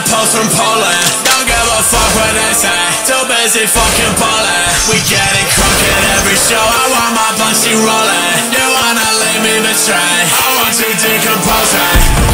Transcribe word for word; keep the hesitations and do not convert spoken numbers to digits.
post from Poland. Don't give a fuck what they say. Too busy fucking ballin'. We getting crunk at every show. I want my blunt, she rollin'. You wanna leave me betray? I want you decomposing.